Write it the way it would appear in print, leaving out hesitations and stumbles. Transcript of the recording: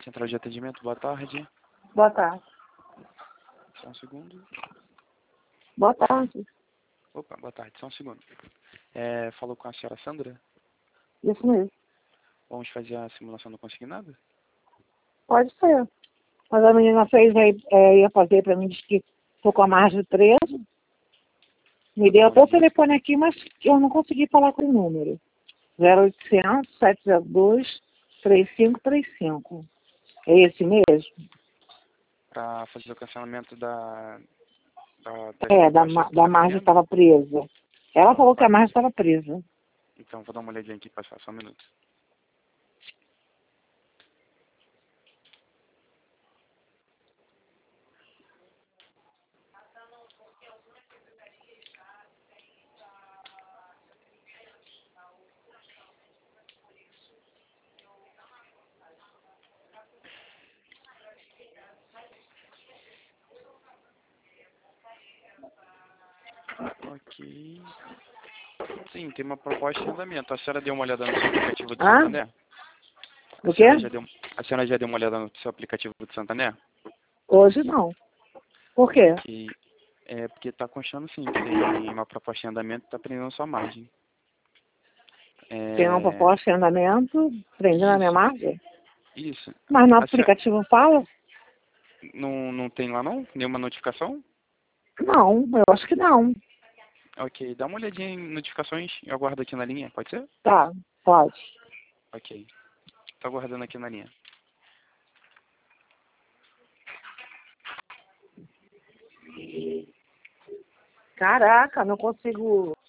Central de atendimento, boa tarde. Boa tarde. Só um segundo. Boa tarde. Opa, boa tarde, só um segundo. Falou com a senhora Sandra? Isso mesmo. Vamos fazer a simulação do consignado? Pode ser. Mas a menina fez aí, ia fazer para mim, disse que estou com a margem de 13. Me deu até o telefone aqui, mas eu não consegui falar com o número. 0800 702 3535. É esse mesmo? Para fazer o cancelamento da Da margem estava presa. Ela falou que a margem estava presa. Então, vou dar uma olhadinha aqui, passar só um minuto. Ok. Sim, tem uma proposta de andamento. A senhora deu uma olhada no seu aplicativo de Santander? O quê? A senhora já deu uma olhada no seu aplicativo de Santander? Hoje não. Por quê? Porque está constando sim, que tem uma proposta de andamento que está prendendo sua margem. Tem uma proposta em andamento, prendendo a minha margem? Isso. Mas no aplicativo fala? Não tem lá não? Nenhuma notificação? Não, eu acho que não. Ok, dá uma olhadinha em notificações, eu aguardo aqui na linha, pode ser? Tá, pode. Ok, tô aguardando aqui na linha. Caraca, não consigo